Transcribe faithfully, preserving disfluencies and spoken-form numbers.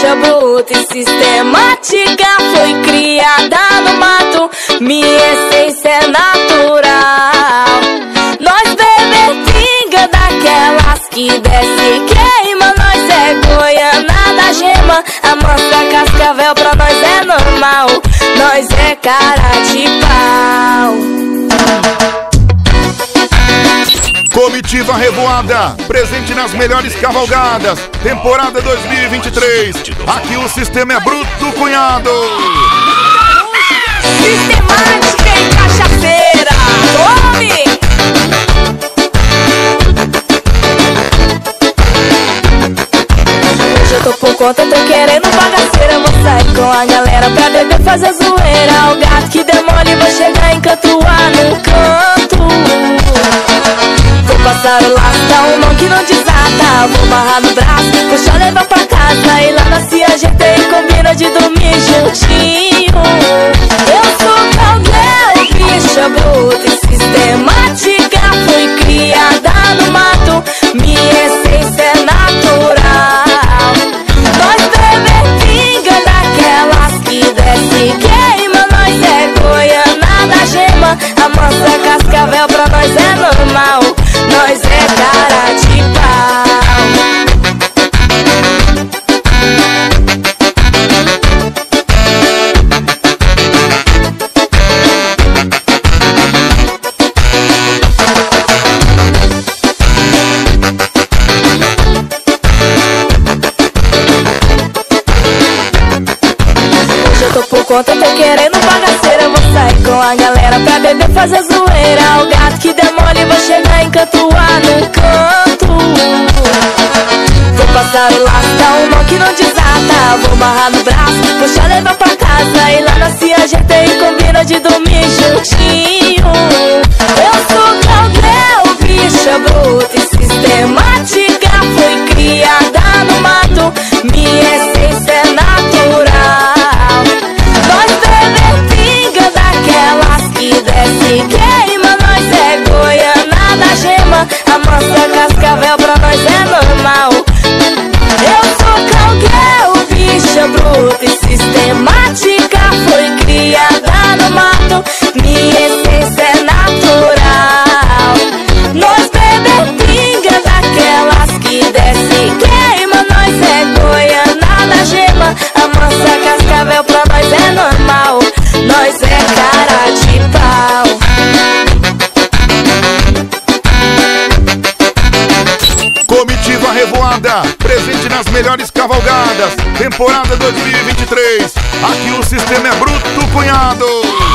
bicha bruta e sistemática, foi criada no mato, minha essência é natural. Nós bebê pinga daquelas que desce e queima, nós é goiana da gema, a mansa cascavel pra nós é normal, nós é cara de pau. Comitiva Revoada, presente nas melhores cavalgadas, temporada dois mil e vinte e três. Aqui o sistema é bruto, cunhado. Sistemática e cachaceira, tome! Hoje eu tô por conta, tô querendo bagaceira. Vou sair com a galera pra beber, fazer zoeira. O gato que demole, vou chegar em Cantuá no canto. Vou passar o laço, dá um mão que não desata. Vou amarrar no braço, puxar, levar pra casa. E lá na Cia a gente combina de dormir juntinho. Eu sou cowgirl, bicha bruta e sistemática, fui criada no mato, minha essência é natural. Nós bebê pinga daquelas que desce e queima, nós é goiana da gema, a mansa cascavel pra nós é normal, nós é cara de pau. Hoje eu tô por conta, tô querendo bagaceira. Vou sair com a galera pra beber, fazer zoeira. O gato que demole, vou chegar em Cantuá no canto. Vou passar o laço, dá um mão que não desata. Vou amarrar no braço, puxar, levar pra casa. E lá na Cia a gente combina de dormir juntinho. Eu sou cowgirl, bicha bruta e sistemática, fui criada no mato, minha essência é natural. Nós bebê pinga daquelas que desce e queima, nós é goiana da gema, a mansa cascavel pra nós é normal. Eu sou cowgirl, bicha bruta e sistemática, foi criada no mato, minha essência é natural. Nós bebê pinga daquelas que desce e queima, nós é goiana da gema, a mansa cascavel pra nós é normal, nós é cara de pau. Comitiva Revoada, presente nas melhores cavalgadas, temporada dois mil e vinte e três. Aqui o sistema é bruto, cunhado.